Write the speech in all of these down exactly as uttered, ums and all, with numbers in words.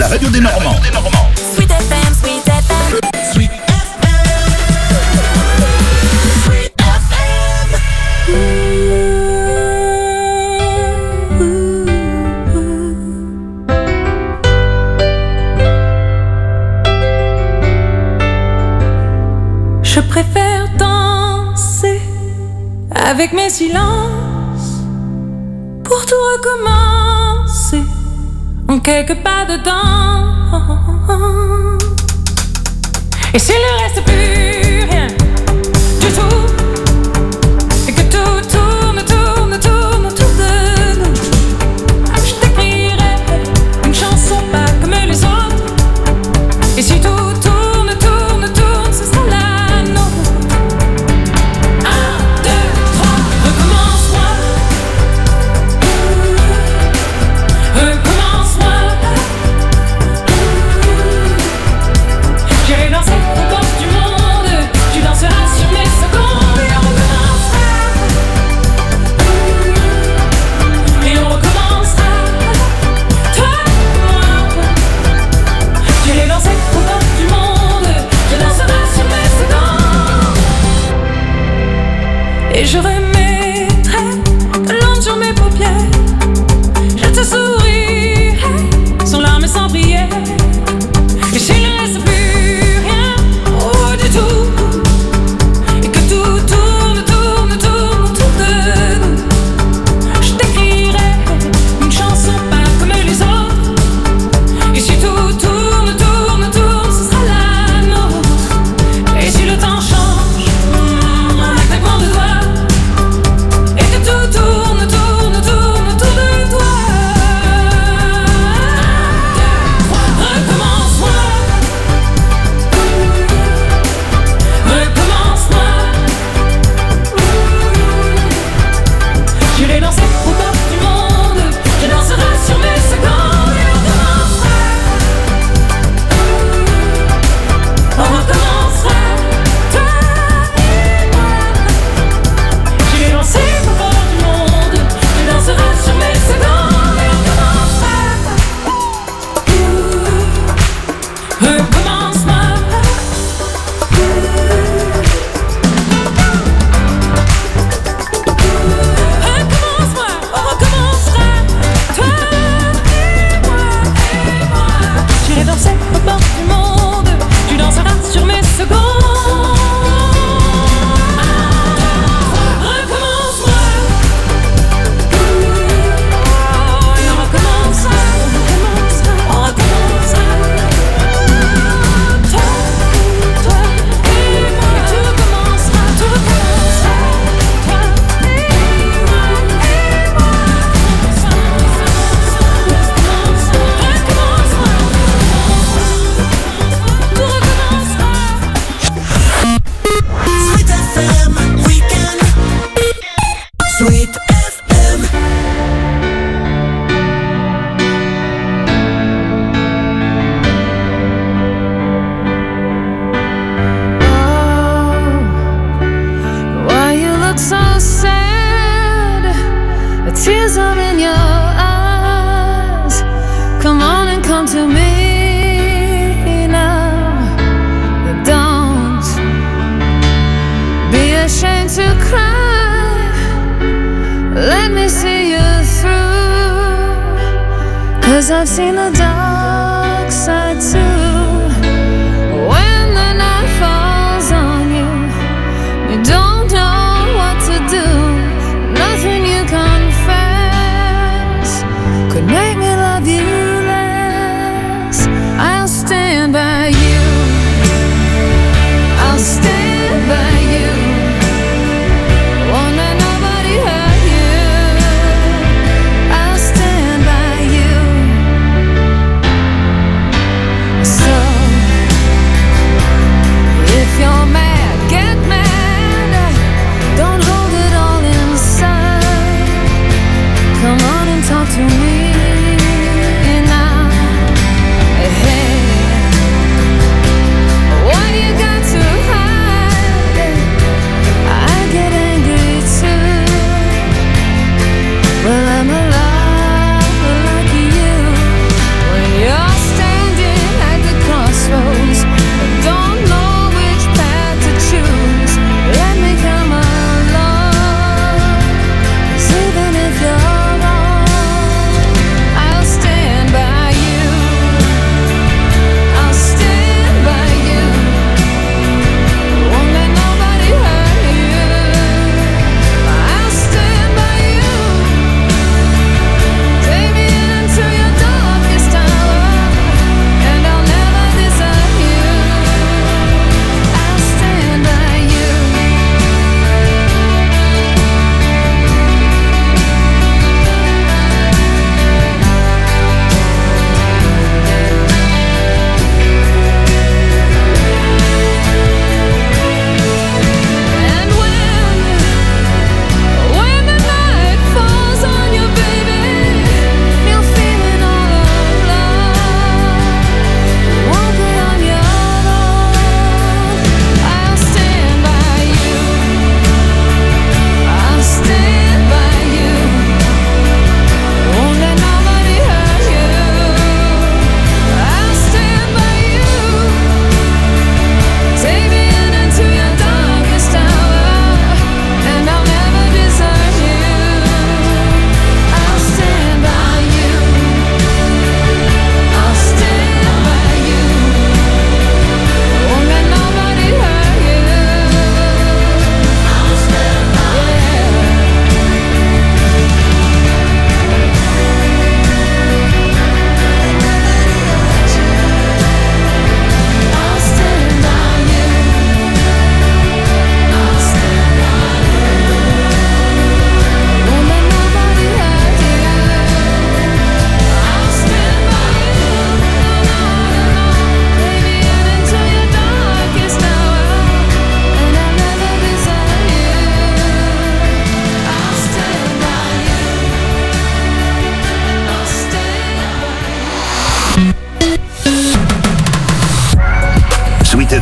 la radio des Normands. Sweet F M, Sweet F M. Sweet Je préfère danser avec mes silences pour tout recommencer en quelques pas de danse. Et s'il ne reste plus rien du tout, et que tout tourne, tourne, tourne autour de nous, je t'écrirai une chanson pas comme les autres. Et si tout tourne, tourne, tourne, ce sera la nôtre. Un, deux, trois, recommence-moi. Recommence-moi. J'irai danser aux portes du monde. Tu danseras sur mes secondes. Et on recommencera. Et on recommencera. Toi, moi. J'irai danser aux portes du monde. Tu danseras sur mes secondes. Et je remettrai de l'ombre sur mes paupières. Je te sourirai sans larmes et sans prière. Et s'il ne reste plus rien, oh du tout, et que tout tourne, tourne, tourne autour de nous, je t'écrirai une chanson pas comme les autres. Et si tout tourne, tourne, tourne, ce sera la nôtre. Et si le temps change, mm, en un claquement de doigts, et que tout tourne, tourne, tourne autour de toi. Recommence-moi. Recommence-moi. J'irai danser aux portes du monde. Je danserai sur mes secondes. Et on recommencera. On recommencera. Toi et moi. J'irai danser aux portes du monde. Je danserai sur mes secondes. Et on recommencera. Recommence-moi. Recommence-moi, on recommencera. Toi et moi, et moi. J'irai danser aux portes du monde. Tu danseras sur mes secondes. Recommence-moi. Et on recommencera. On recommencera. Toi, toi et moi. Et tout recommencera. Tout recommencera. Toi et moi, et moi. Recommence-moi. Tout recommencera. Sweet F M Weekend. Sweet F M. Why you look so sad? The tears are in your eyes. Come on and come to me now. Don't be ashamed to cry. Let me see you through. 'Cause I've seen the dark side too. When the night falls on you, you don't know what to do. Nothing you confess could make me love you less. I'll stand by you. I'll stand by you. Won't let nobody hurt you. I'll stand by you.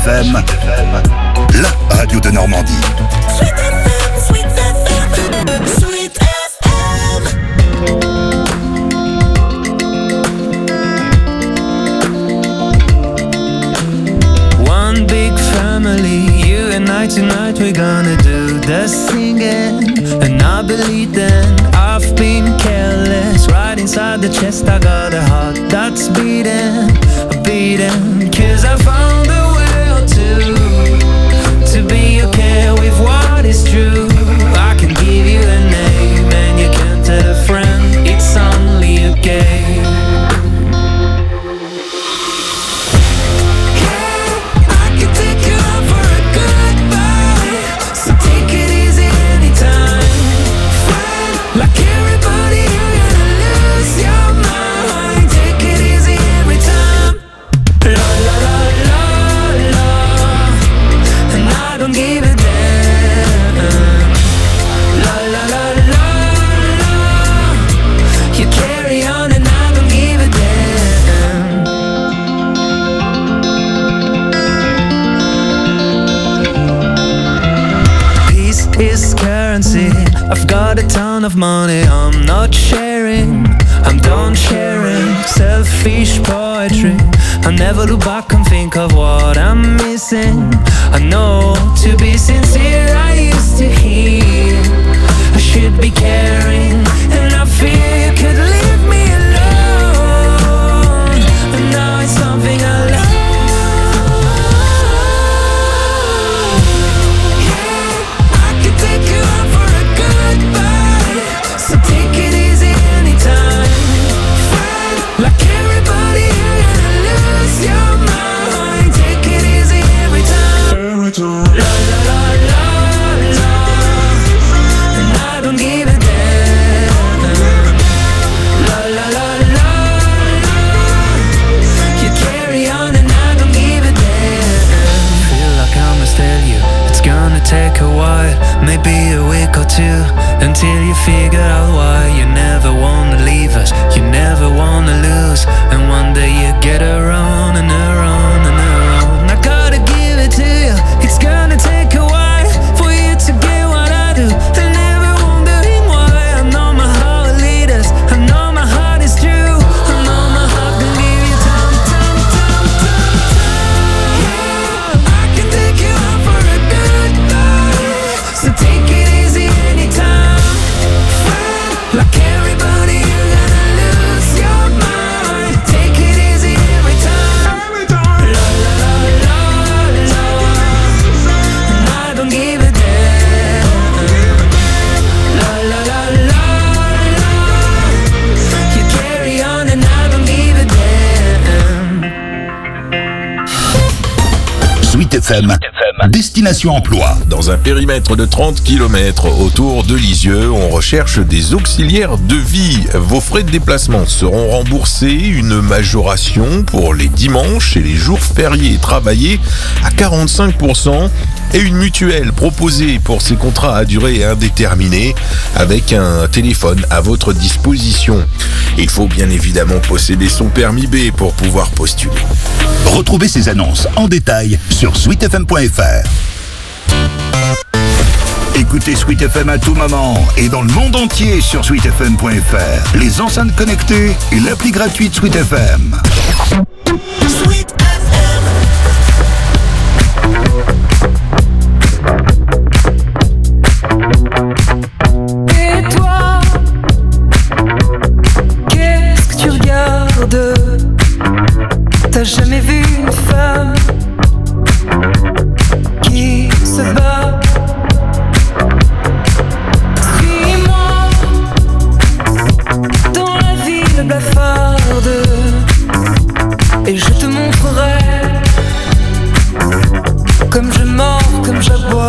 F M, la radio de Normandie. Sweet F M, Sweet F M, Sweet F M. One big family, you and I tonight, we're gonna do the singing. And I believe then I've been careless. Right inside the chest I got a heart that's beating, beating. Cause I found a will to, to be okay with what is true. I can give you a name and you can tell a friend it's only a game. I've got a ton of money, I'm not sharing, I'm done sharing. Selfish poetry, I never look back and think of what I'm missing. I know, to be sincere, I used to hear I should be caring, and I fear you could leave me alone. And now it's something I love. Take a while, maybe a week or two, until you figure out why you never wanna leave us, you never wanna lose, and one day you get around and around and around. I gotta give it to you, it's gonna take a while for you to get what I do, and never wondering why. I know my heart will lead us, I know my heart is true, I know my heart can give you time, time, time, time, time. Yeah, I can take you out for a good time. So take it easy anytime. Like everybody, you're gonna lose your mind. Take it easy every time. La la la la la. And I don't give a damn. La la la la la. You carry on and I don't give a damn. Sweet F M, Destination Emploi. Dans un périmètre de trente kilomètres autour de Lisieux, on recherche des auxiliaires de vie. Vos frais de déplacement seront remboursés, une majoration pour les dimanches et les jours fériés travaillés à quarante-cinq pour cent et une mutuelle proposée pour ces contrats à durée indéterminée avec un téléphone à votre disposition. Il faut bien évidemment posséder son permis B pour pouvoir postuler. Retrouvez ces annonces en détail sur sweet f m point f r. Écoutez Sweet F M à tout moment et dans le monde entier sur sweet f m point f r, les enceintes connectées et l'appli gratuite Sweet F M. Sweet F M. Et toi, qu'est-ce que tu regardes? T'as jamais vu une femme qui se bat? Suis-moi dans la ville blafarde et je te montrerai comme je mords, comme j'aboie.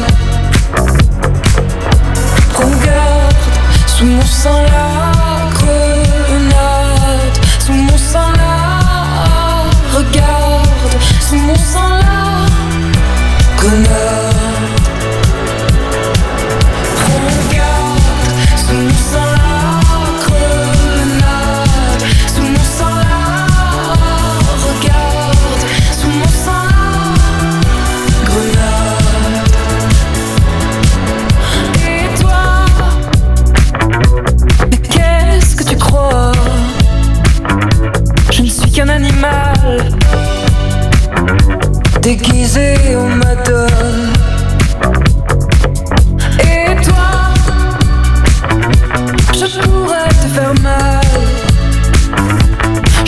Regarde, sous mon sang la grenade, sous mon sang la, regarde, sous mon sang la grenade. Regarde, sous mon sang la grenade, sous mon sang la, regarde, sous mon sang la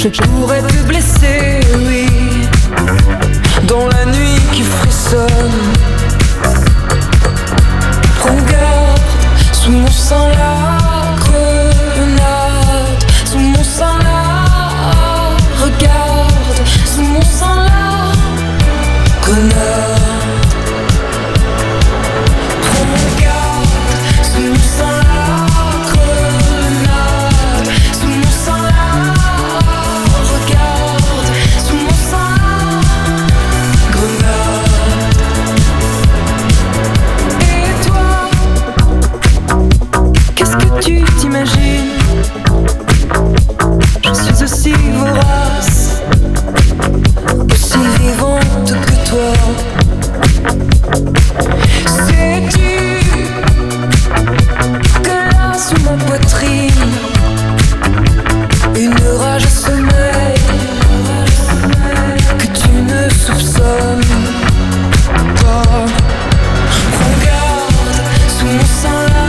Je pourrais te blesser, oui, dans la nuit qui frissonne. Prends garde, sous mon sang la grenade, sous mon sang la regarde, sous mon sang la grenade. Je suis aussi vorace, aussi vivante que toi. Sais-tu que là sous ma poitrine, une rage sommeille que tu ne soupçonnes pas. Prends garde, sous mon sang là.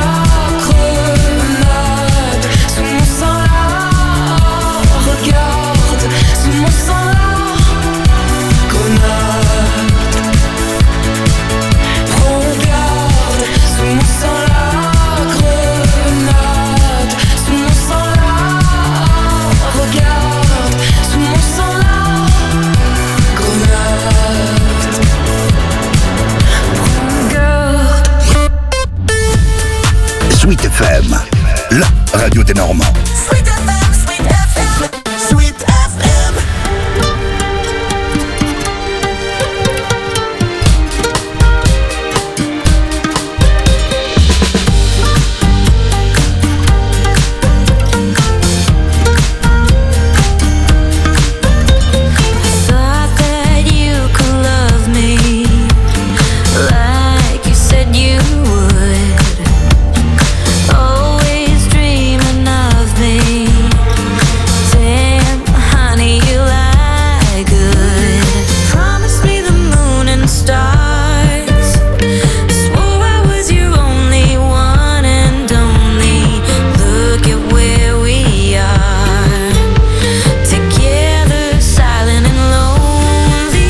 Sweet F M, la radio des Normands. Sweet F M, Sweet F M, Sweet F M. Thought that you could love me like you said you would. Always dreaming of me. Damn, honey, you lie good. Promise me the moon and stars. Swore I was your only one and only. Look at where we are. Together, silent and lonely.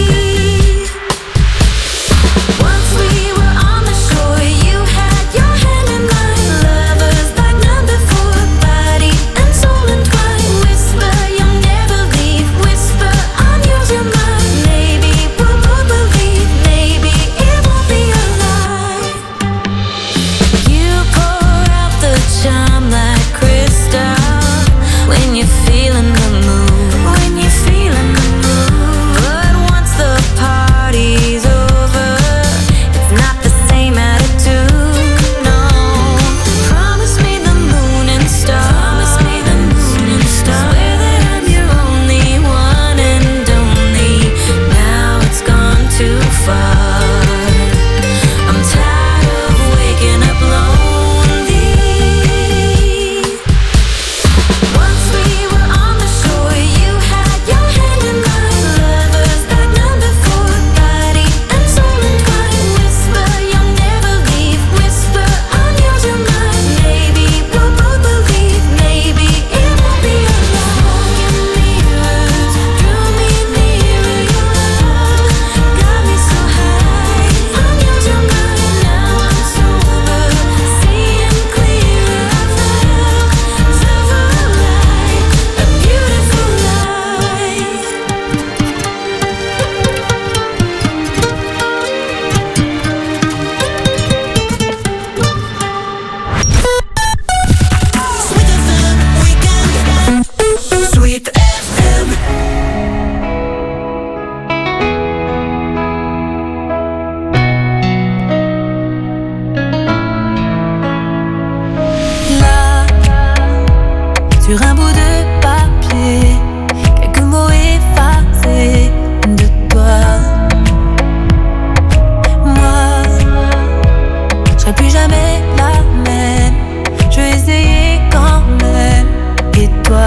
Once we were on the shore, you had your hand in mine. Lovers like none before, body and soul entwined. Whisper, you'll never leave. Whisper, I'm yours, you're mine. Maybe we'll both believe. Maybe it won't be a lie. You pour out the charm like crystal when you're feeling the mood. When you're feeling the mood. But once the party's over, it's not the same attitude, no. Promise me the moon and stars. Promise me the moon and stars. Swear that I'm your only one and only. Now it's gone too far. I'm tired of waking up lonely. Once we were on the shore, you had your hand in mine. Lovers like none before, body and soul entwined. Whisper, you'll never leave. Whisper, I'm yours, you're mine. Maybe we'll both believe. Maybe it won't be a lie. Smoke mirrors drew me nearer. Your love got me so high. I'm yours, you're mine. Now I'm sober, seeing clearer. I felt silver light, a beautiful light. Sweet F M, weekend. Sweet F M. Là, sur un bout de papier, quelques mots effacés de toi. Moi, je serai plus jamais la même. Je vais essayer quand même. Et toi,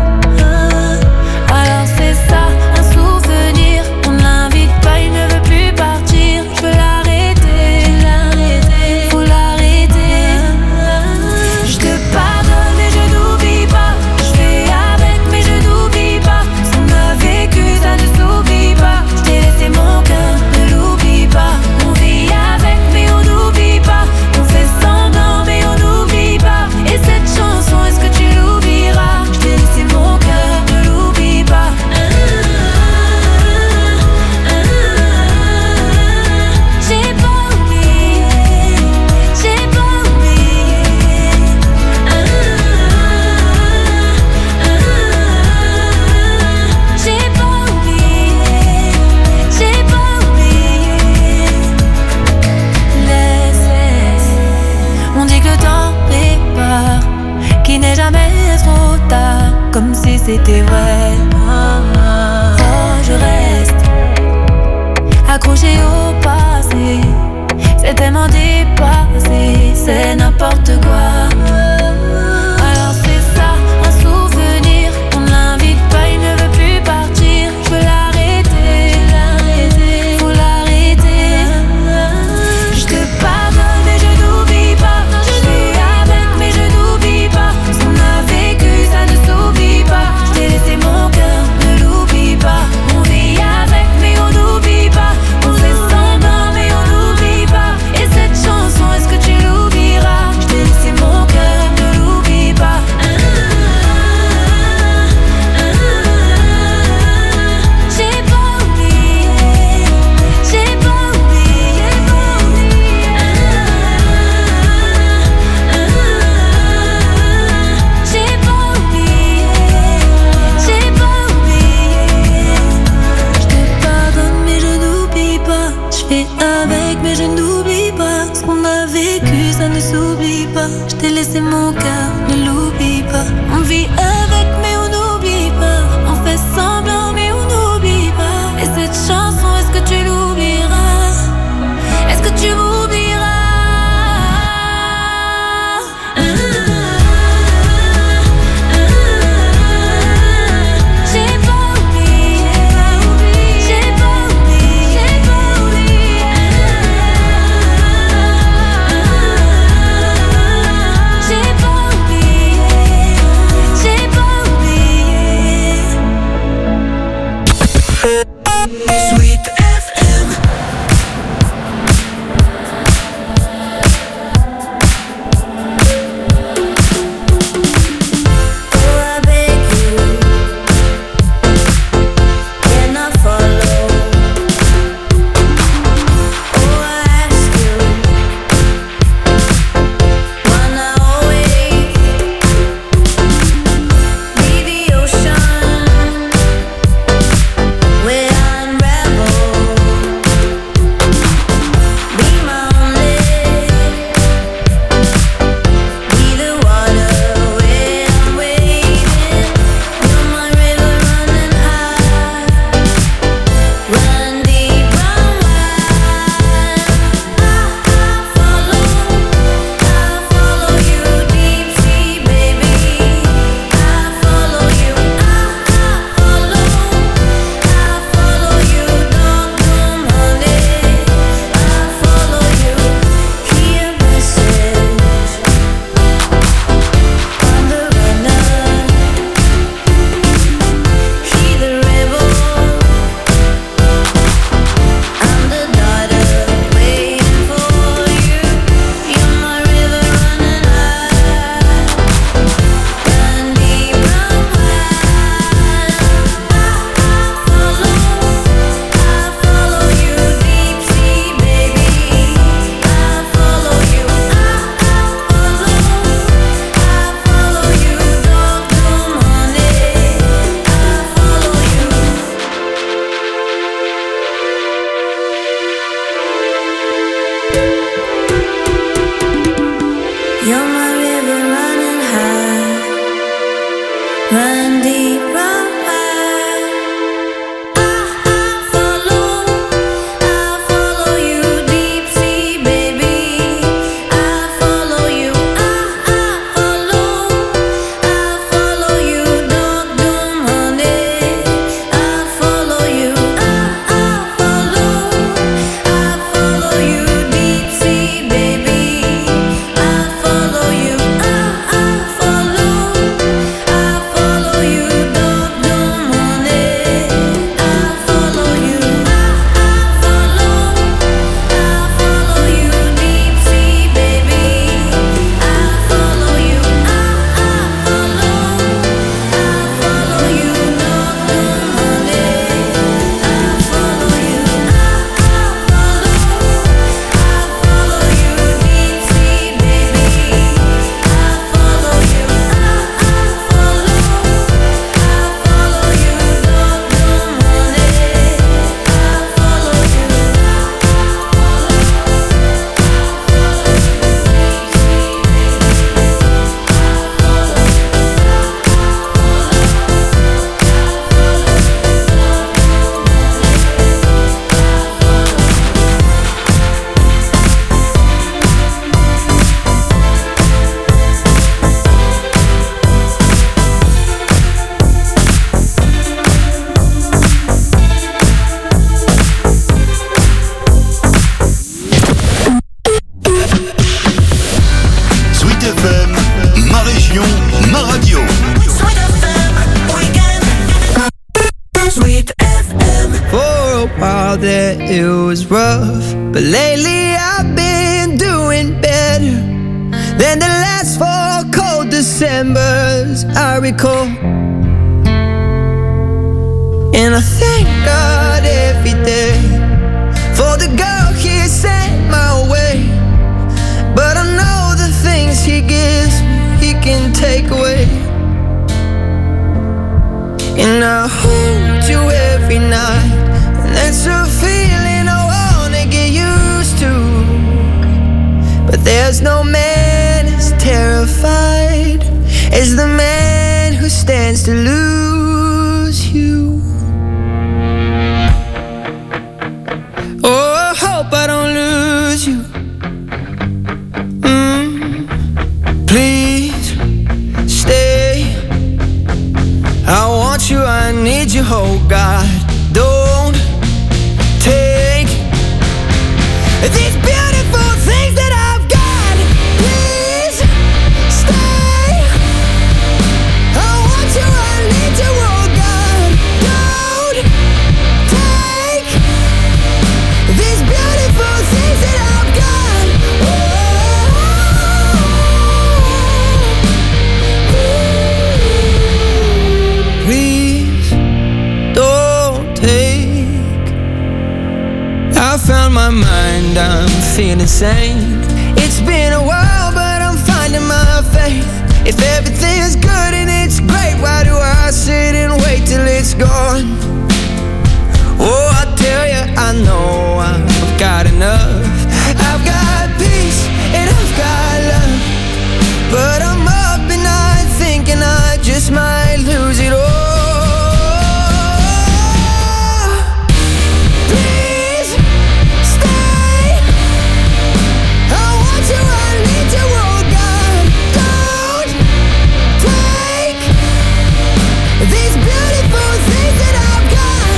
alors c'est ça, un souvenir. On ne l'invite pas, il ne veut plus partir. Je veux l'arrêter, l'arrêter, faut l'arrêter. Je te pardonne et je n'oublie pas. Je comme si c'était vrai. Oh, je reste accroché au passé. C'est tellement dépassé, c'est n'importe quoi. Alors c'est ça, un souvenir. On ne l'invite pas, il ne veut plus partir. Je veux l'arrêter, faut l'arrêter. Je te pardonne mais je n'oublie pas. Je suis avec mais je n'oublie pas. Ce qu'on a vécu ça ne s'oublie pas. Je t'ai laissé mon cœur, ne l'oublie pas. On vit avec mais on n'oublie pas. On fait semblant mais on n'oublie pas. Et cette chanson, est-ce que tu l'oublieras? Je t'ai laissé mon cœur, ne l'oublie pas. J'ai pas oublié, j'ai pas oublié. J'ai pas oublié, j'ai pas oublié. Je te pardonne mais je n'oublie pas. Je fais avec mais je n'oublie pas. Ce qu'on a vécu ça ne s'oublie pas. Je t'ai laissé mon cœur, ne l'oublie pas. On vit avec mais on n'oublie pas. On fait semblant mais on n'oublie pas. Et cette chanson, est-ce que tu l'oublieras? Est-ce que tu m'oublieras? J'ai pas oublié, j'ai pas oublié, j'ai pas oublié. J'ai pas oublié, j'ai pas oublié. Sweet F M. Oh, I beg you, can I follow? Oh, I ask you, wanna always be the ocean where I unravel. Be my only, be the water where I'm waiting. You're my river running high, run deep, run wide. I, I follow, I follow you deep sea, baby. I follow you, I, I follow, I follow you, don't come honey. I follow you, hear message on the runner, hear the rebel. I'm the daughter waiting for you. You're my river running high, run deep, run wide. I, I follow, I follow you deep sea, baby. I follow you, I, I follow, I follow you, don't come honey. I follow you. You're my river running high, run deep, run wide. I, I follow, I follow you deep sea, baby. I follow you, I, I follow, I follow you, don't come honey. I follow you, I, I follow, I follow you deep sea, baby. I follow Passion, ma radio. Sweet F M Weekend. Sweet F M. For a while there it was rough, but lately I've been doing better than the last four cold Decembers I recall. And I thank God every day for the girl He sent my way. But I know the things He gives me, He can take away. And I hold you every night, and that's a feeling I wanna get used to. But there's no man as terrified as the man who stands to lose you. Oh, I hope I don't lose you. Mm. Please stay. I want you, I need you, oh God. Don't take these beautiful things that I've got. Please stay. I want you, I need you, oh God. Don't take these beautiful things that I've got. Oh, please don't take. I found my mind, I'm feeling sane. It's been a while, but I'm finding my faith. If everything is good and it's great, why do I sit and wait till it's gone? Oh, I tell you, I know I've got enough. I've got peace and I've got love, but I'm up at night thinking I just might lose it all. Please stay. I want you, I need you, oh God. Don't take these beautiful things that I've got.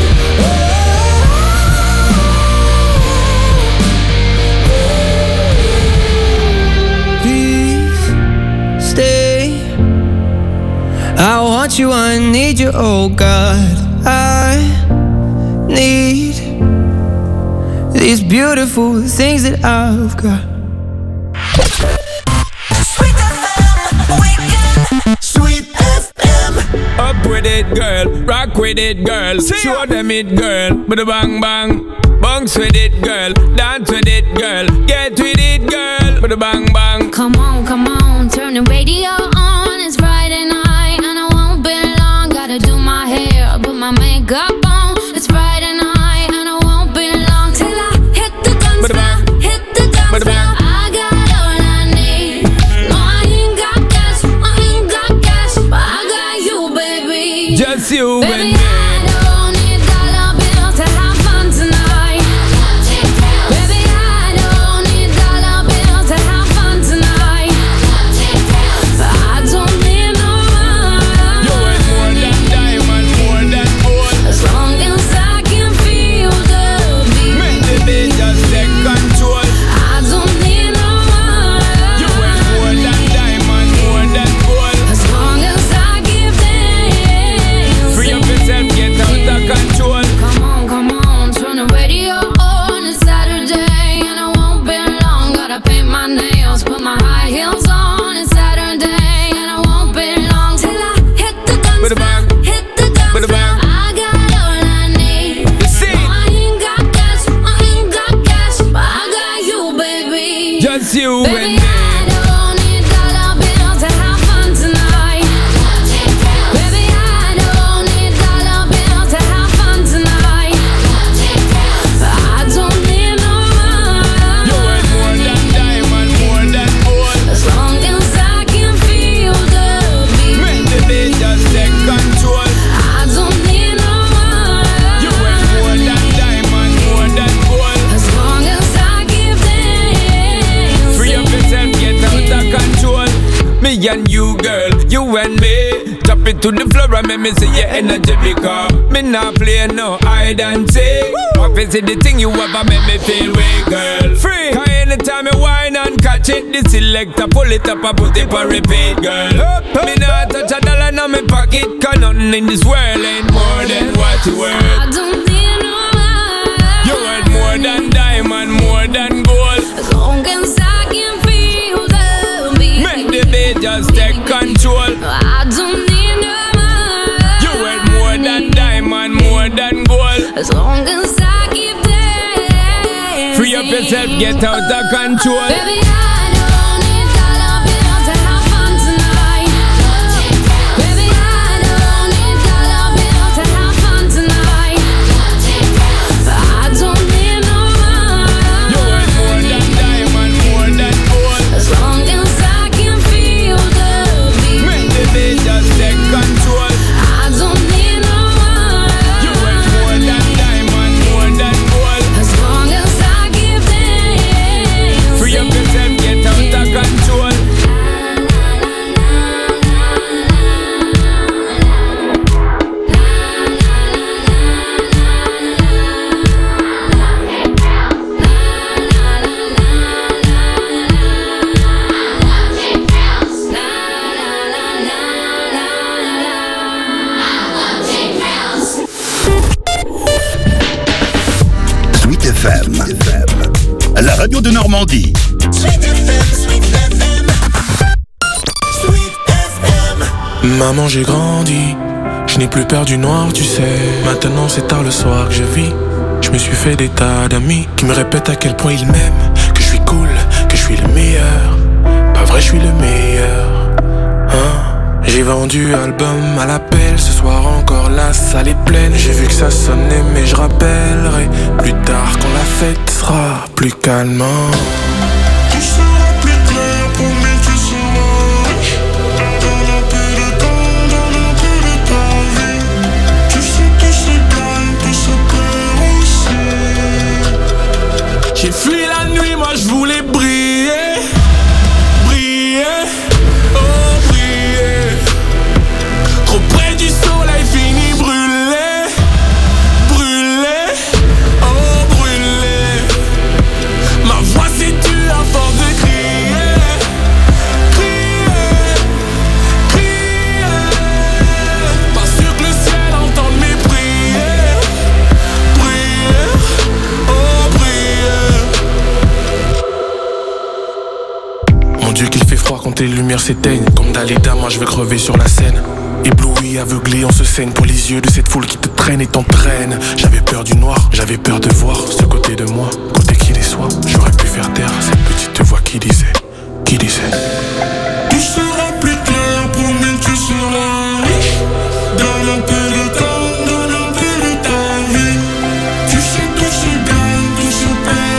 Please stay. I want you, I need you, oh God. I need these beautiful things that I've got. Sweet F M Weekend. Sweet F M. Up with it, girl. Rock with it, girl. Show them it, girl. With a bang bang. Bounce with it, girl. Dance with it, girl. Get with it, girl. With a bang bang. Come on, come on, turn the radio on. It's Friday night and I won't be long. Gotta do my hair, put my makeup on. It's Friday night and I won't be long till I hit the guns now, hit the guns now. I got all I need. No, I ain't got cash, I ain't got cash, but I got you, baby. Just you Baby, and me. I don't need dollar bills to have fun tonight. Baby, I don't need dollar bills to have fun tonight. I don't need no money. You ain't more than diamond, more than gold. As long as I can feel the beat. Make the beat just take control. I don't need no money. You ain't more than diamond, more than gold. As long as I give them. Free up yourself, get out of control. Come on, come on, turn the radio on. It's Saturday and I won't be long. Gotta paint my nails, put my high heels on. It's Saturday and I won't be long till I hit the guns With a now, bang. hit the guns With a now. bang. I got all I need. You see? No, I ain't got cash, I ain't got cash, but I got you, baby. Just you and Baby, me. I don't need dollar bills to have fun tonight. Baby, I don't need dollar bills to have fun tonight. I don't need no You ain't more money. than diamond, more than gold. As long as I can feel the beat. Make the beat just take control. I don't need no You ain't more money. than diamond, more than gold. As long as I give them. Free up yourself, get out of control. Me and you, girl, you and me. Drop drop it to the floor and make me see your energy because me not play no hide and seek. What is it the thing you ever make me feel way, girl? Free. Cause anytime you whine and catch it, the selector pull it up and put it for repeat, girl. Up, up, me not touch a dollar in my pocket, cause nothing in this world ain't more than what you worth. I don't need no man. You worth more than diamond, more than gold. As long as I can feel the beat, make the beat just take control. I don't need no man. You worth more than diamond, more than gold. As long as I keep dancing. Free up yourself, get out of control. Baby, I don't need dollar bills to have fun tonight. Baby, I don't need dollar bills to have fun tonight. I don't need no man. You worth more than diamond, more than gold. As long as I can feel the beat, make the beat just take control. I don't need no man. You worth more than diamond, more than gold. As long as I keep dancing. Free up yourself, get out of control. Sweet F M, la radio de Normandie. Sweet F M, Sweet F M. Sweet F M. Maman, j'ai grandi, je n'ai plus peur du noir, tu sais. Maintenant c'est tard le soir que je vis. Je me suis fait des tas d'amis qui me répètent à quel point ils m'aiment, que je suis cool, que je suis le meilleur. Pas vrai, je suis le meilleur, hein. J'ai vendu album à l'appel, ce soir encore la salle est pleine. J'ai vu que ça sonnait mais je rappellerai plus tard quand la fête sera plus calmante. Tout sera plus clair pour mes tu seras. Donne un peu de temps, donne un peu de ta vie. Tu sais tout se gagne, tout se perd aussi. J'ai fui la nuit, moi je voulais briller. Briller, oh briller. Trop près du soleil, fini brûlé. Brûlé, oh brûlé. Ma voix s'est tue à force de crier. Crier, crier. Pas sûr que le ciel entende mes prières. Prières, oh prières. Mon Dieu qu'il fait froid quand les lumières s'éteignent. Comme Dalida, moi je veux crever sur la scène. Ébloui, aveuglé, on se saigne pour les yeux de cette foule qui te traîne et t'entraîne. J'avais peur du noir, j'avais peur de voir ce côté de moi, côté qui déçoit. J'aurais pu faire taire cette petite voix qui disait, qui disait. Tout sera plus clair pour mes tu seras riche. Donne un peu de temps, donne un peu de ta vie. Tu sais tout se gagne, tout se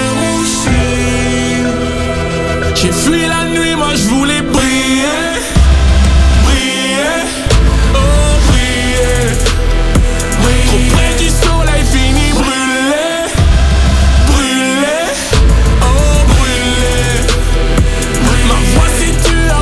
perd aussi. J'ai fui la nuit, moi je voulais briller. Briller, oh briller. Trop près du soleil, fini brûlé. Brûlé, oh brûlé. Ma voix s'est tue à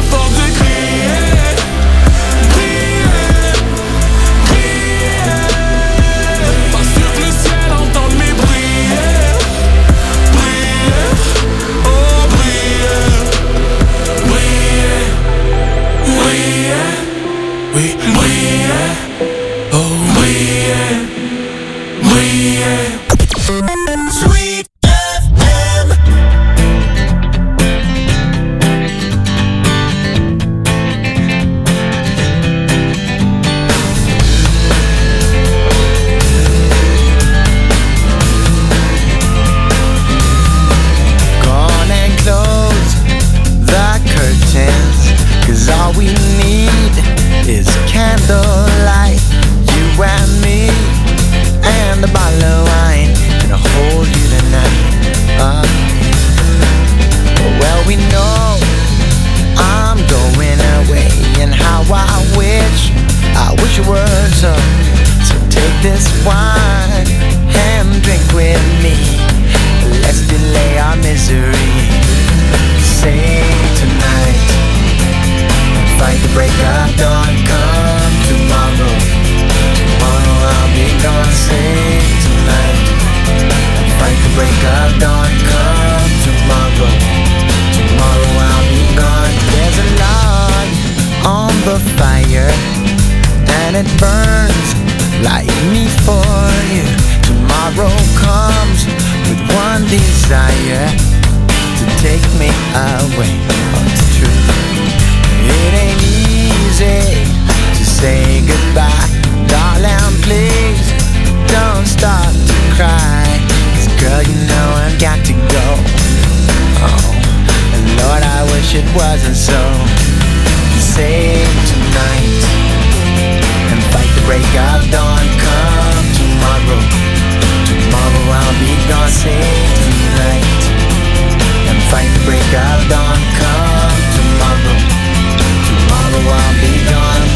the fire, and it burns like me for you. Tomorrow comes with one desire, to take me away. Oh, it's true. It ain't easy to say goodbye, darling, please don't start to cry. 'Cause girl, you know I've got to go. Oh, and Lord, I wish it wasn't so. Save tonight and fight the break of dawn. Come tomorrow, tomorrow I'll be gone. Save tonight and fight the break of dawn. Come tomorrow, tomorrow I'll be gone.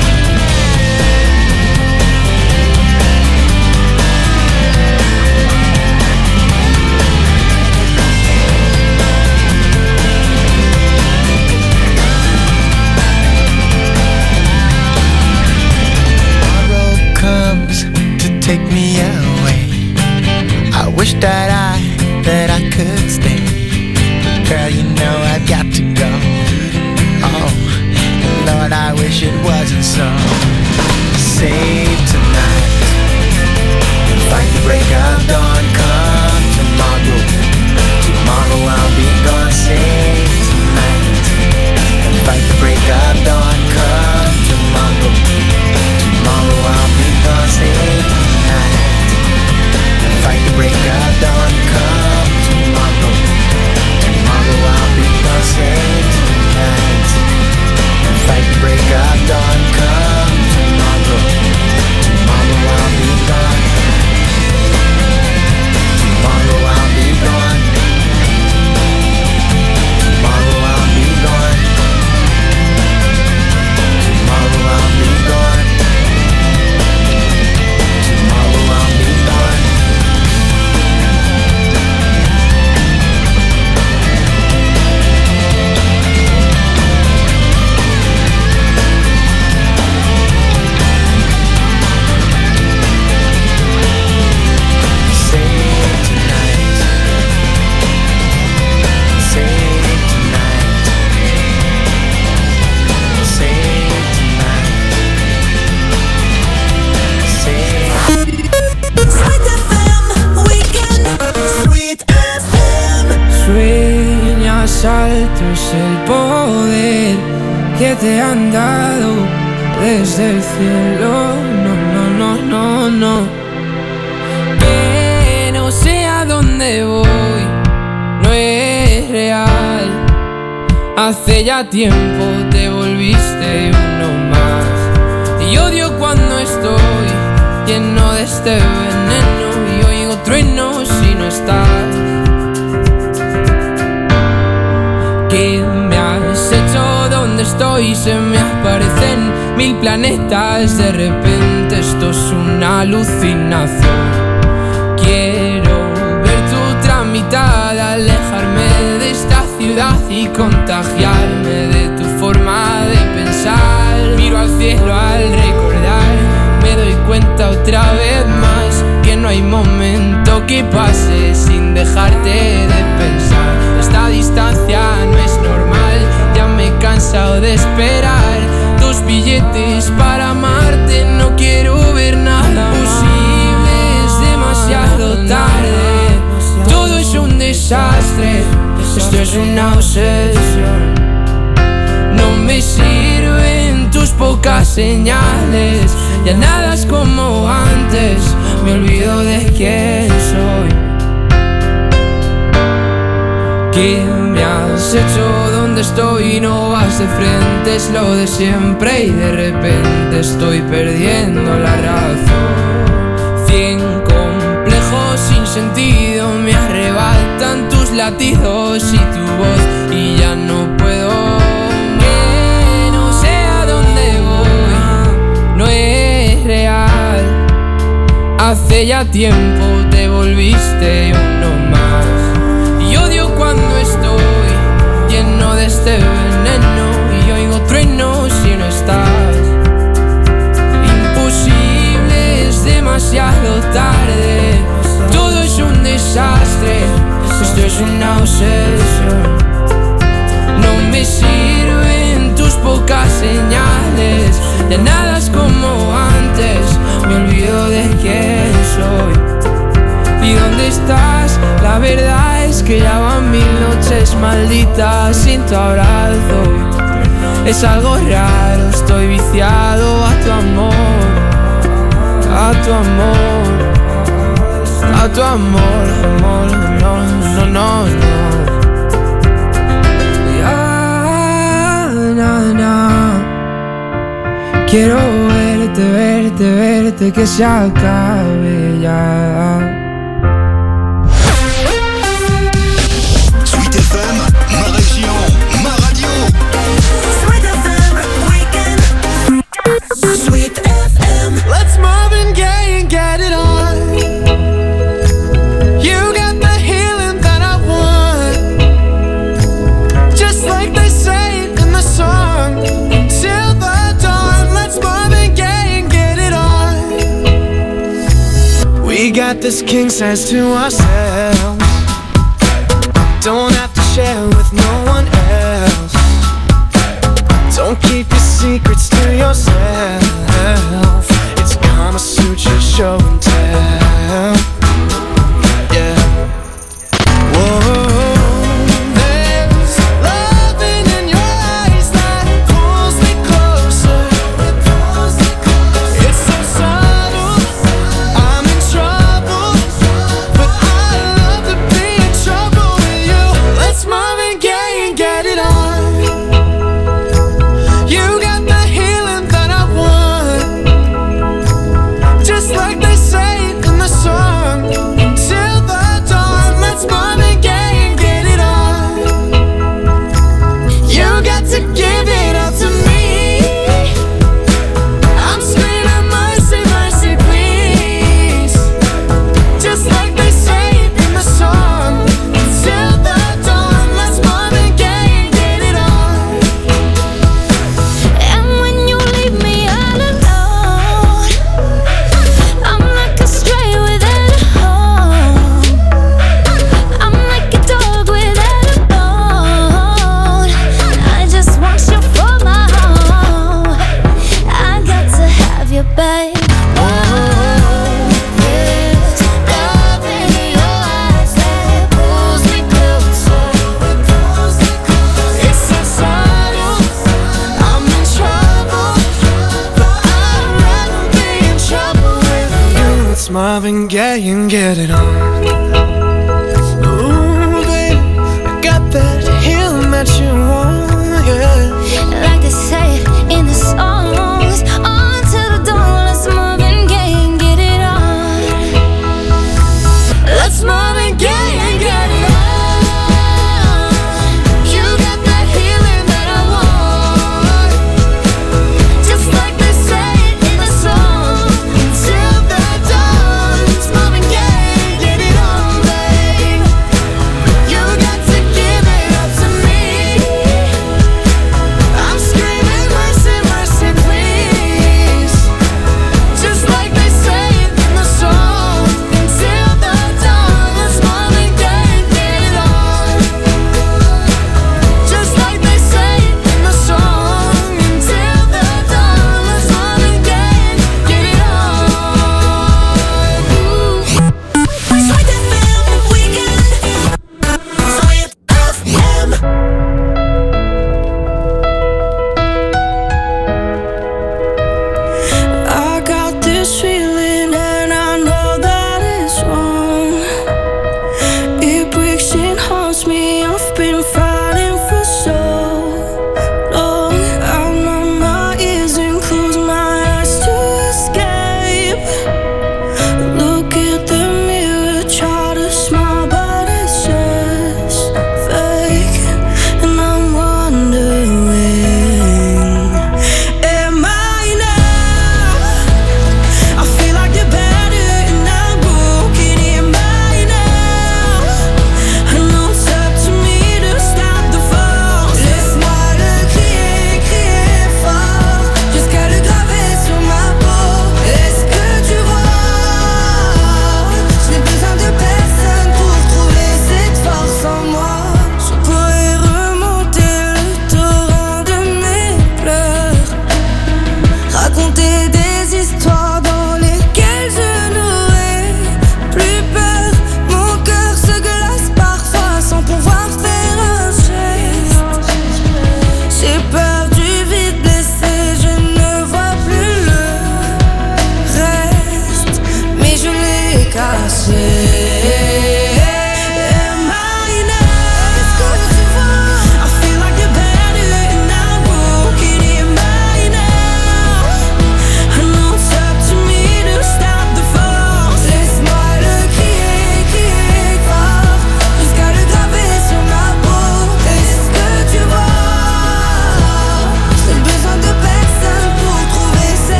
Take me away. I wish that I, that I could stay. Girl, you know I've got to go. Oh, Lord, I wish it wasn't so. Save tonight and fight the break of dawn. Come tomorrow, tomorrow I'll be gone. Save tonight and fight the break of dawn. Come tomorrow, tomorrow I'll be gone. Save fight the break of dawn. Come tomorrow, tomorrow I'll be gone. Save tonight and fight the break of dawn. Come tomorrow, tomorrow I'll be gone. Tomorrow I'll be gone. Tomorrow I'll be gone. Tomorrow I'll be gone. Tomorrow I'll be gone. Sueñas alto es el poder que te han dado desde el cielo. No, no, no, no, no. Que no sé a dónde voy, no es real. Hace ya tiempo te volviste uno más. Y odio cuando estoy lleno de este veneno y oigo truenos si no estás. ¿Qué me has hecho? ¿Dónde estoy? Se me aparecen mil planetas. De repente esto es una alucinación. Quiero ver tu tramitada, alejarme de esta ciudad y contagiarme de tu forma de pensar. Miro al cielo al recordar, me doy cuenta otra vez más que no hay momento que pase sin dejarte de pensar. Esta distancia no es normal, ya me he cansado de esperar tus billetes para amarte. No quiero ver nada posible, es demasiado tarde. Todo es un desastre, esto es una obsesión. No me sirven tus pocas señales, ya nada es como antes, me olvido de quién soy. ¿Qué me has hecho? ¿Dónde estoy? No vas de frente, es lo de siempre y de repente estoy perdiendo la razón. Cien complejos sin sentido me arrebatan tus latidos y tu voz y ya no puedo. Que no sé a dónde voy, no es real. Hace ya tiempo te volviste uno más. Y odio cuando estoy lleno de este veneno y oigo truenos si no estás. Imposible, es demasiado tarde. Todo es un desastre, esto es una obsesión. No me sirven tus pocas señales, ya nada es como antes. Me olvido de quién soy y dónde estás. La verdad es que ya van mil noches malditas sin tu abrazo. Es algo raro, estoy viciado a tu amor, a tu amor, a tu amor, amor, no, no, no, no. Ya, na, na. Quiero verte, verte, verte, que se acabe ya. Sweet F M, ma région, ma radio. Sweet F M Weekend. Sweet F M. Let's Marvin Gaye and get it on. You got the healing that I want, just like they say in the song. Till the dawn, let's Marvin Gaye and get it on. We got this king size to ourselves. Don't have to share with no one else. Don't keep your secrets to yourself. It's Kama Sutra show and tell. Yeah. Whoa. There's loving in your eyes that pulls me closer. It's so subtle, I'm in trouble, but I love to be in trouble with you. Let's Marvin Gaye and get it on. You got the healing that I want, just like they say in the song. Till the dawn, let's Marvin Gaye and get it on. You got to give it up to me. I'm screaming mercy, mercy, please, just like they say in the song. Till the dawn, let's Marvin Gaye and get it on. And when you leave me all alone, I'm like a stray without a home. I'm like a dog without a bone. I just want you for my home. I got to have you, babe. There's love in your eyes that pulls me closer. It's so subtle, I'm in trouble, but I'd rather be in trouble with you. It's Marvin Gaye and get it on. Ooh, baby, I got that healing that you want, yeah. Like they say in the songs, on to the dawn, let's Marvin Gaye and get it on. Let's Marvin Gaye and get it on. You got that healing that I want, Just like they say in the song. till the dawn. It's Marvin Gaye and get it on.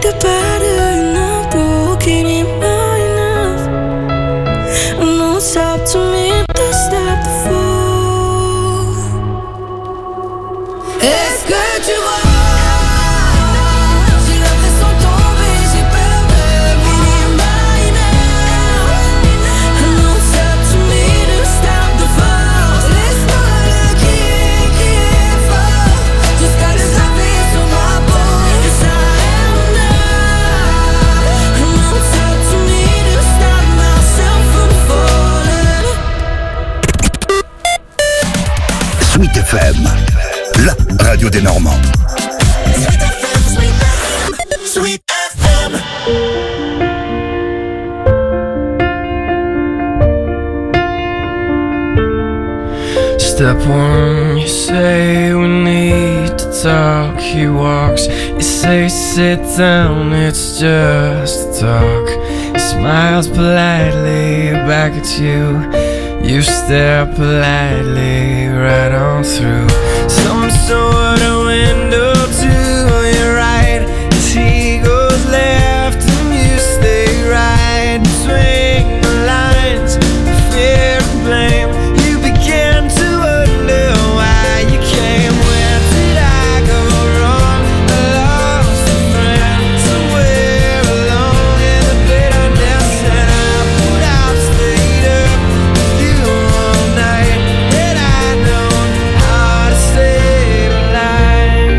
feel better and I'm broken in enough. No, it's up to me to stop the fall. Est-ce que tu vois? J'ai l'impression de tomber, j'ai peur de m'imaginer. No, it's up to me to stop the fall. Laisse-moi le crier, crier fort, jusqu'à le graver sur ma peau. Yes, I am now. No, it's up to me to stop myself from falling. Sweet F M, la radio des Normands. Sweet F M. Step one, you say we need to talk. He walks, you say sit down, it's just a talk. He smiles politely back at you. You stare politely right on through some sort of window to your right. As he goes left and you stay right between the lines of fear and blame. You begin to wonder why you came. Where did I go wrong? I lost a friend somewhere along in the bitterness, and I would have stayed up with you all night. Had I known how to save a life.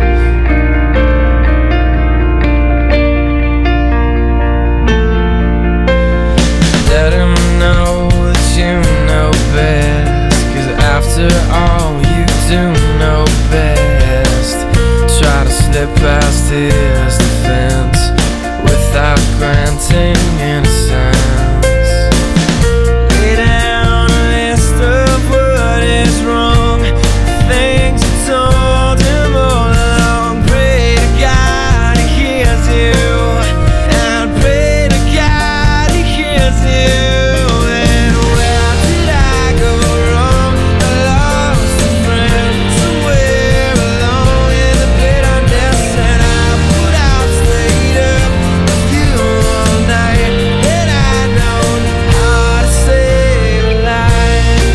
Let him know that you know best, 'cause after all you do know best. Try to slip past his defense without granting innocence. Lay down a list of what is wrong, things you told him all along. Pray to God he hears you, and pray to God he hears you. And where did I go wrong? I lost a friend somewhere along in the bitterness, and I would have stayed up with you all night. Had I known how to save a life.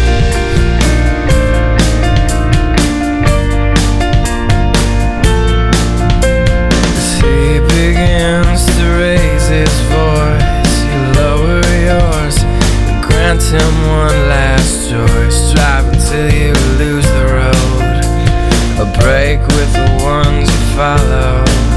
As he begins to raise his voice, you lower yours and grant him one last choice. Drive until you lose the road, a break with the ones you follow.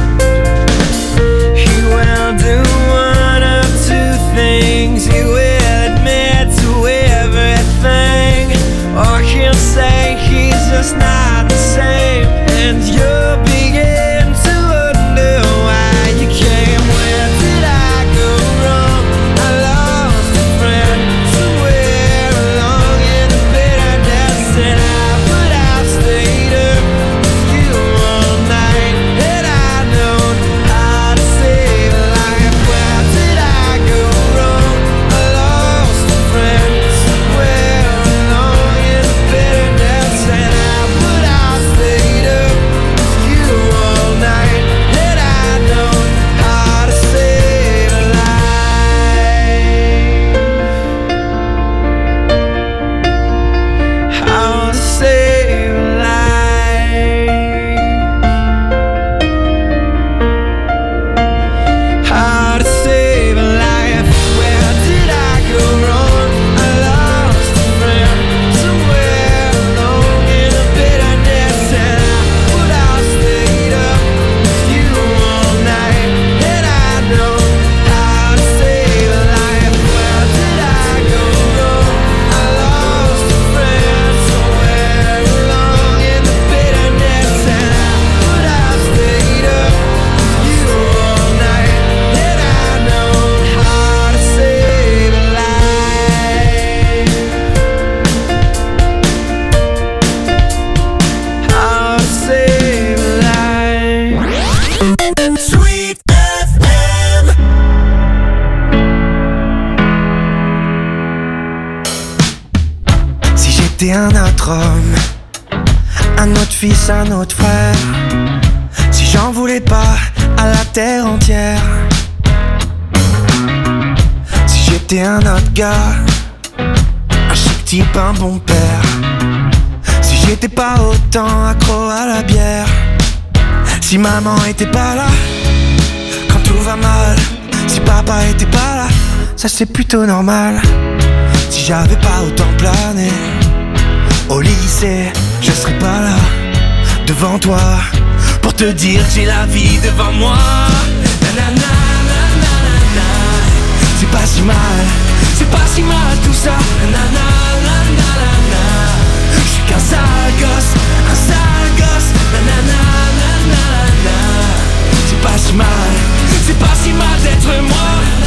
He will do one of two things. He will admit to everything, or he'll say he's just not the same, and you'll begin to wonder why you came. Where did I go wrong? I lost a friend somewhere along in the bitterness, and I would have stayed up with you all night. Had I known how to save a life. Where did I go wrong? I lost a friend somewhere along in the bitterness, and I would have stayed up with you all night. Had I known how to save a life. How to save a life. How to save a life. Where did I go wrong? I lost a friend somewhere along in the bitterness, and I would have stayed up with you all night. Had I known how to save a life. Where did I go wrong? I lost a friend somewhere along in the bitterness, and I would have stayed up with you all night. Had I known how to save a life. How to save a life. Sweet F M. Si j'étais un autre homme, un autre fils, un autre frère, si j'en voulais pas à la terre entière. Si j'étais un autre gars, un chic type, un bon père. Si j'étais pas autant accro à la bière. Si maman était pas là quand tout va mal. Si papa était pas là, ça c'est plutôt normal. Si j'avais pas autant plané au lycée, je serais pas là devant toi pour te dire que j'ai la vie devant moi. Nanana, nanana, c'est pas si mal, c'est pas si mal tout ça. Nanana, nanana, je suis qu'un sale gosse, un sale gosse. Nanana, nanana, c'est pas si mal, c'est pas si mal d'être moi.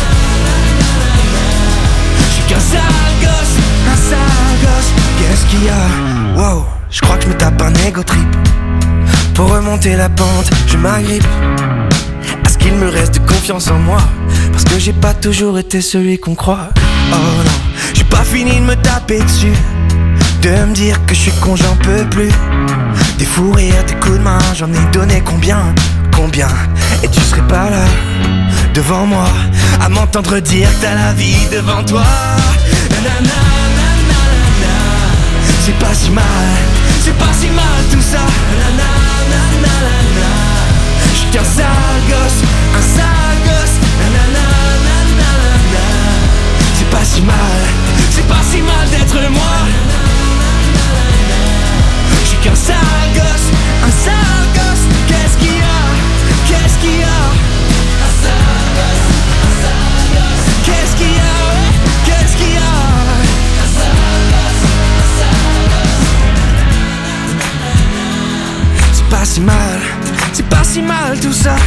Je suis qu'un sale gosse, un sale gosse. Qu'est-ce qu'il y a? Wow, je crois que je me tape un ego trip. Pour remonter la pente, je m'agrippe à ce qu'il me reste de confiance en moi. Parce que j'ai pas toujours été celui qu'on croit. Oh non, j'ai pas fini de me taper dessus, de me dire que je suis con, j'en peux plus. Des fous rires, des coups de main, j'en ai donné combien, combien. Et tu serais pas là, devant moi, à m'entendre dire que t'as la vie devant toi. Nanana, nanana, c'est pas si mal, c'est pas si mal tout ça. Nanana, nanana, je suis qu'un sale gosse, un sale gosse. Nanana, nanana, c'est pas si mal, c'est pas si mal d'être moi. Je suis qu'un sale gosse, un sale gosse. Qu'est-ce qu'il y a? Qu'est-ce qu'il y a? Un sale gosse, un sale gosse. Qu'est-ce qu'il y a? Qu'est-ce qu'il y a? Un sale gosse, un sale gosse. C'est pas si mal, c'est pas si mal tout ça.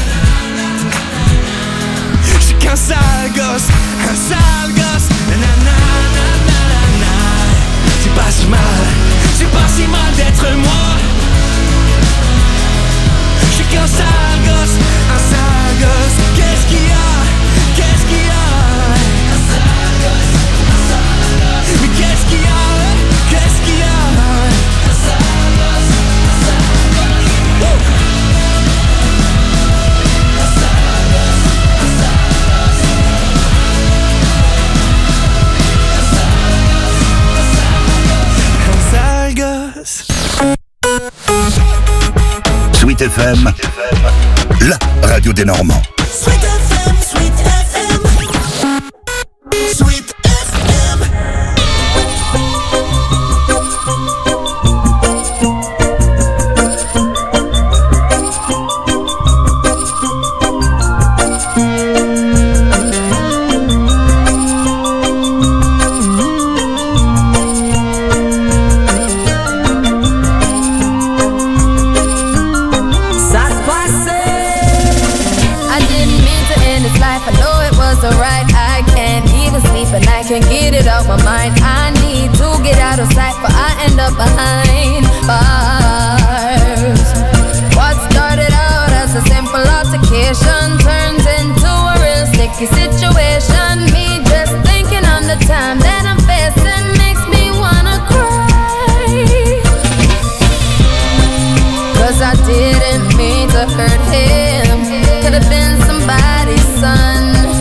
Je suis qu'un sale gosse, un sale gosse. Nanana, nanana, c'est pas si mal, c'est pas si mal d'être moi. Je suis qu'un sale gosse, un sale gosse. Qu'est-ce qu'il y a? Qu'est-ce qu'il y a? Un sale gosse, un sale gosse. Mais qu'est-ce qu'il y a? Qu'est-ce qu'il y a? Un sale gosse, un sale gosse. Un sale gosse, un sale gosse. Un sale gosse. Sweet F M, la radio des Normands. Sweet F M, Sweet F M, Sweet F M. Can't get it out my mind. I need to get out of sight, but I end up behind bars. What started out as a simple altercation turns into a real sticky situation. Me just thinking on the time that I'm facing makes me wanna cry. Cause I didn't mean to hurt him. Could've been somebody's son.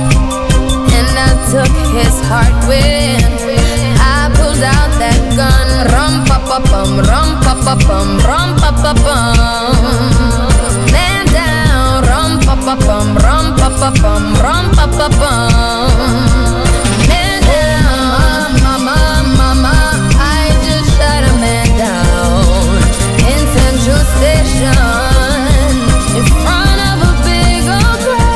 Took his heart when I pulled out that gun. Rum pa pa bum, rum pa pa bum, rum pa pa bum. Man down, rum pa pa bum, rum pa pa bum, rum pa pa bum. Man down, mama, mama, I just shot a man down in Central Station in front of a big old crowd.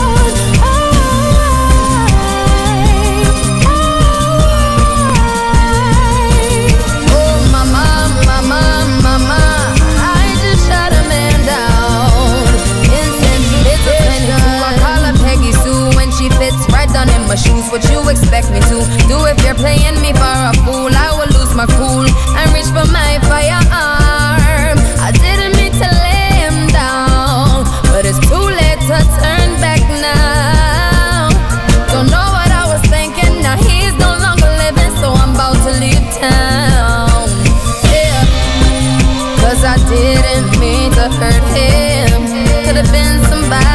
My shoes, what you expect me to do? If you're playing me for a fool, I will lose my cool and reach for my firearm. I didn't mean to lay him down, but it's too late to turn back now. Don't know what I was thinking, now he's no longer living, so I'm about to leave town. Yeah, cause I didn't mean to hurt him. Could've been somebody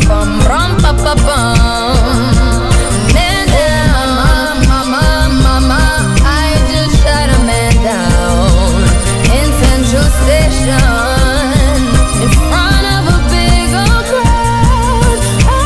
pum, rum pa pa pum. Man down, mama, mama, I just shot a man down in Central Station in front of a big old crowd.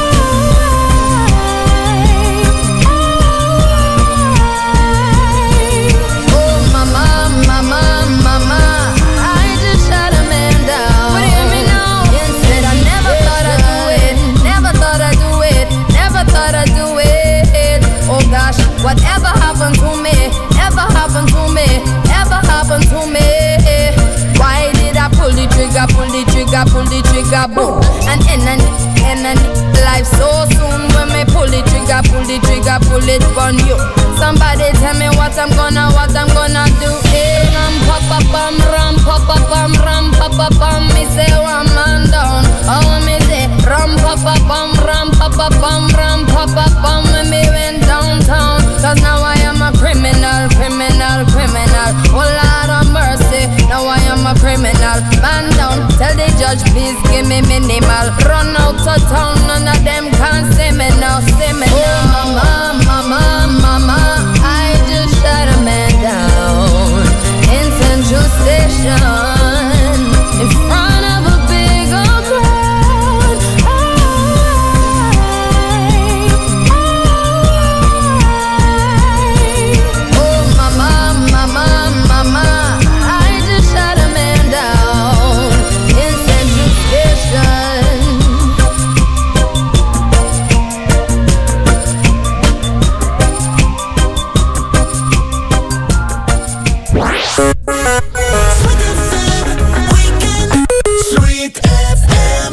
Oh mama, mama, mama, I just shot a man down. But hear me now, instead I never thought I'd do it, never thought I'd do it, never thought I'd do it. Oh gosh, whatever happened to me, ever happened to me, ever happened to me. Why did I pull the trigger, pull the trigger, pull the trigger, boom? And end and end and life so soon. When me pull the trigger, pull the trigger, pull it on you. Somebody tell me what I'm gonna, what I'm gonna do. Hey, ram pa pa pam, ram pa pa pam, ram pa pa pam. Me say one man down. Oh me say ram pa pa pam, ram pa pa pam, ram pa pa pam. When me went downtown, 'cause now I am a criminal, criminal, criminal. Oh Lord of mercy, now I am a criminal. Man down, tell the judge please give me minimal. Run out of town, none of them can see me now, see me now. Oh mama, mama, mama, I just shot a man down in Central Station in front of a big old crowd. Oh mama, mama, mama, I just shot a man down in Central Station. Sweet F M.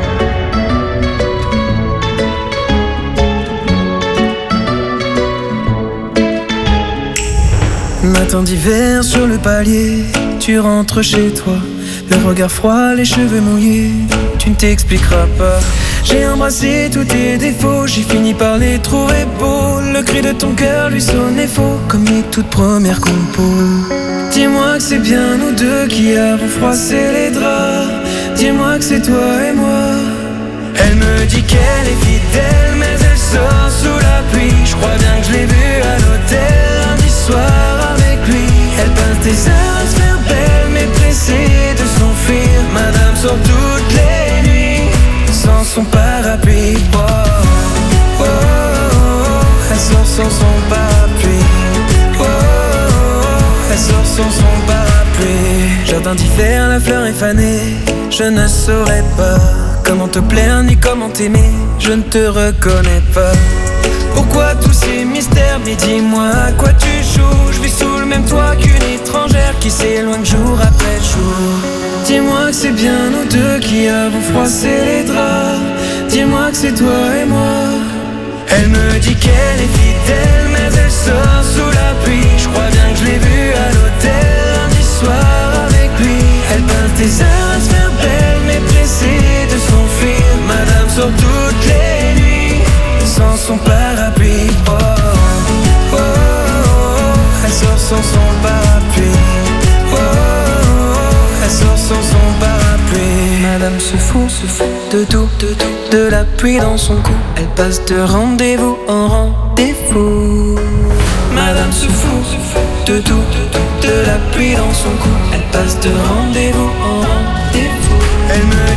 Matin d'hiver sur le palier, tu rentres chez toi, le regard froid, les cheveux mouillés, tu ne t'expliqueras pas. J'ai embrassé tous tes défauts, j'ai fini par les trouver beaux. Le cri de ton cœur lui sonnait faux, comme les toutes premières compos. Dis-moi que c'est bien nous deux qui avons froissé les draps. Dis-moi que c'est toi et moi. Elle me dit qu'elle est fidèle, mais elle sort sous la pluie. Je crois bien que je l'ai vue à l'hôtel lundi soir avec lui. Elle pince des heures à se faire belle, mais pressée de s'enfuir. Madame sort toutes les nuits sans son parapluie. Oh, oh, oh, oh, elle sort sans son parapluie. Oh, oh, oh, elle sort sans son parapluie. Jardin d'hiver, la fleur est fanée. Je ne saurais pas comment te plaire ni comment t'aimer. Je ne te reconnais pas. Pourquoi tous ces mystères? Mais dis-moi à quoi tu joues. Je vis sous le même toit qu'une étrangère qui s'éloigne jour après jour. Dis-moi que c'est bien nous deux qui avons froissé les draps. Dis-moi que c'est toi et moi. Elle me dit qu'elle est fidèle, mais elle sort sous la pluie. Je crois bien que je l'ai vue à l'hôtel lundi soir avec lui. Elle passe des heures à se faire belle, mais pressée de s'enfuir. Madame sort toutes les nuits sans son parapluie. Oh, oh, oh, oh, elle sort sans son parapluie. Oh, oh, oh, elle sort sans son parapluie. Madame se fout, se fout de tout, de tout, de la pluie dans son cou. Elle passe de rendez-vous en rendez-vous. Madame se fout, se fout de tout, de tout, de la pluie dans son cou. Elle passe de rendez-vous en rendez-vous. Elle me